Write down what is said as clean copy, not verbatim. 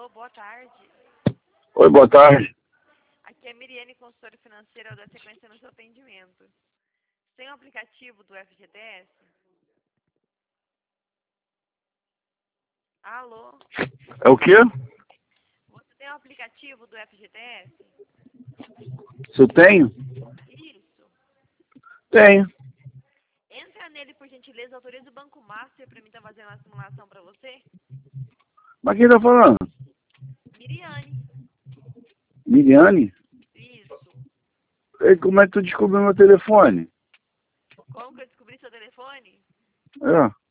Alô, boa tarde. Oi, boa tarde. Aqui é a Miriane, consultora financeira, eu dou sequência no seu atendimento. Tem um aplicativo do FGTS? Alô? É o quê? Você tem um aplicativo do FGTS? Se eu tenho? Isso. Tenho. Entra nele, por gentileza, autoriza o Banco Master para mim estar fazendo a simulação para você. Mas quem tá falando? Miriane. Miriane? Isso. E como é que tu descobriu meu telefone? Como que eu descobri seu telefone? É.